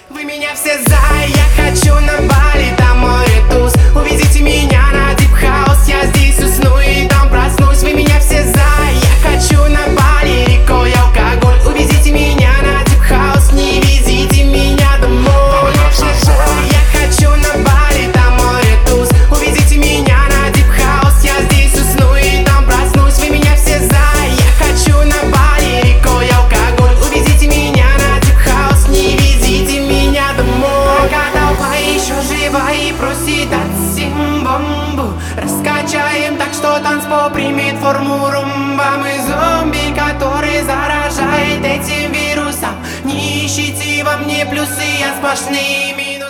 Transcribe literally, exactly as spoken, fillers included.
Вы меня все за, я хочу на Бали, там море туз. Увезите меня на дип хаус, я здесь усну и там проснусь. Вы меня все за, я хочу на Бали, рекой алкоголь. Увезите меня на дип хаус, не везите меня домой. Я хочу на Бали, там море туз. Увезите меня на дип хаус, я здесь усну и там проснусь. Вы меня все за, я хочу на Бали, рекой алкоголь. Увезите меня на дип хаус, не везите меня домой. Пока толпа еще жива и просит отсим бомбу, раскачаем так, что танцпол примет форму румба. Мы зомби, который заражает этим вирусом. Не ищите во мне плюсы, я сплошные минусы.